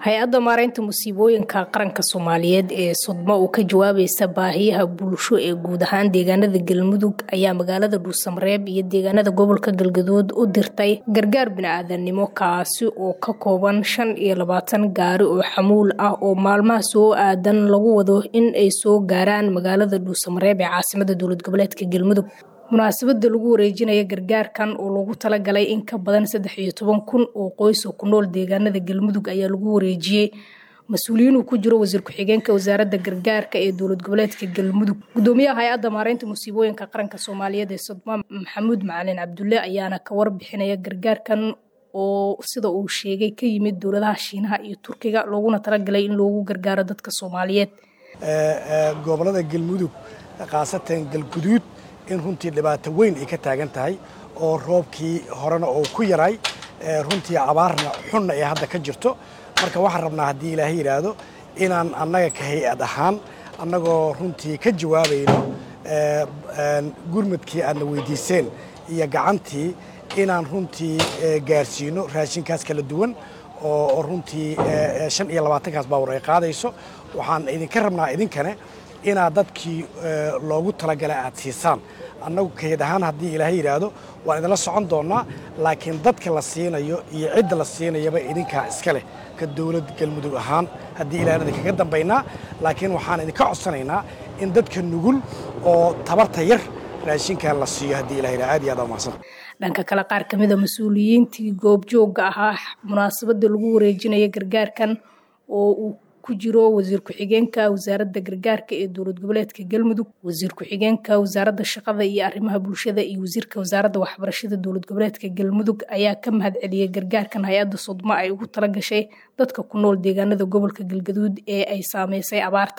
hay-adda maareynta musiibooyinka qaranka Soomaaliyeed ee Sodma oo ka jawaabaysa baahiyaha bulsho ee guud ahaan deegaanada Galmudug ayaa magaalada Dhuusamareeb iyo deegaanada gobolka Galgaduud u dirtay gargaar bini'aadanimo kaasi oo ka kooban 25 gaari oo xamuul ah oo maalmaha soo aadan lagu wado in ay soo gaaraan magaalada Dhuusamareeb ee caasimadda dowlad goboleedka Galmudug. munaasabada lagu wareejinayo gargaarkan oo lagu talagalay in ka badan 13,000 oo qoys oo ku nool deegaanada Galmudug ayaa lagu wareejiyay mas'uuliyiin ku jiro wasiir ku-xigeenka wasaaradda gargaarka ee dowlad goboleedka Galmudug. Gudoomiyaha hay'adda maareynta musiibooyinka qaranka Soomaaliyeed ee Sodma Maxamuud Macalin Cabdulle ayaana ka warbixinaya gargaarkan oo sida uu sheegay ka yimid dowladaha Shiinaha iyo Turkiga looguna talagalay in loogu gargaaro dadka Soomaaliyeed. gobolada Galmudug qaasatan Galguduud in runtii dhibaato weyn ay ka taagan tahay oo roobkii horena oo ku yaray runtii abaarna xun ay hadda ka jirto marka waxaan rabnaa hadii Ilaahay yiraahdo inaan annaga ka hay'ad ahaan annagoo runtii ka jawaabayno gurmadkii aan weydiiseen iyo gacantii inaan runtii gaarsiino raashinkaas kala duwan oo runtii 25 kaas baawar ay qaadayso waxaan idinka rabnaa idinkana inaad dadkii loogu talagalay aad siisaan annagu kayd ahaan haddii Ilaahay yiraahdo waan idin la socon doonaa laakiin dadka la siinayo iyo cidda la siinayaba idinka iska leh ka dowlad Galmudug ahaan haddii Ilaahay kaga dambeynaa laakiin waxaan idinka codsanaynaa in dadka nugul oo tabarta yar raashinka la siiyo haddii Ilaahay aad iyo aad u mahadsan. dhanka kale qaar kamid ah mas'uuliyiintii goobjooga ahaa munaasabada lagu wareejinayo gargaarkan oo uu ku jiro wasiir ku-xigeenka wasaaradda gargaarka ee dowlad goboleedka Galmudug, wasiir ku-xigeenka wasaaradda shaqada iyo arrimaha bulshada iyo wasiirka wasaaradda waxbarashada dowlad goboleedka Galmudug ayaa ka mahadceliyay gargaarkan hay'adda Sodma ay ugu talagashay dadka ku nool deegaanada gobolka Galgaduud ee ay saameysay abaarta.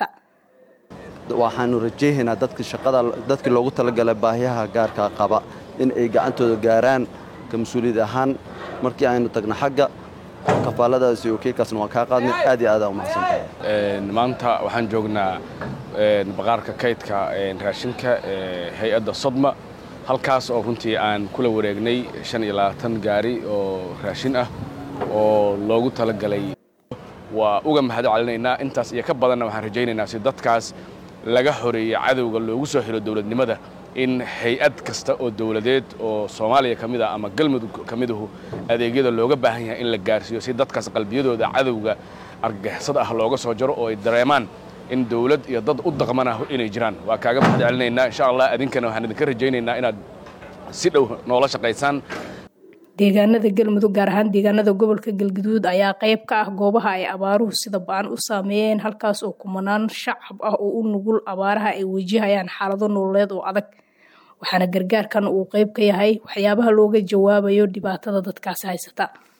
waxaanu rajaynaynaa dadkii loogu talagalay baahiyaha gaarka qaba in ay gacantooda gaaraan ka mas'uuliyad ahaan markii aynu tagno xagga kafaaladaasi oo keekaasna waan ka qaadnay aad iyo aad u mahadsantahay. maanta waxaan joognaa baqaarka kaydka raashinka hay'adda Sodma halkaas oo runtii aan kula wareegnay 25 gaari oo raashin ah oo loogu talagalay waa uga mahadcelinaynaa intaas iyo ka badanna waxaan rajaynaynaa si dadkaas laga horeeyay cadawga loogu soo xiro dowladnimada in hay'ad kasta oo dawladeed oo Soomaaliya kamid ah ama Galmudug kamiduhu adeegyada looga baahan yahay in la gaarsiiyo si dadkaas qalbiyadooda cadawga argagixisada ah looga soo jaro oo ay dareemaan in dawlad iyo dad u dhaqmanayo inay jiraan waa kaaga mahadcelinaynaa insha Allah idinkana waxaan idinka rajaynaynaa inaad si dhow noola shaqaysaan. deegaanada Galmudug gaar ahaan deegaanada gobolka Galgaduud ayaa qayb ka ah goobaha ay abaaruhu sida baan u saameeyeen halkaas oo kumanaan shacab ah oo u nugul abaaraha ay wajahayaan xaalado nololeed oo adag waxaana gargaarkan uu qayb ka yahay waxyaabaha looga jawaabayo dhibaatada dadkaas haysata.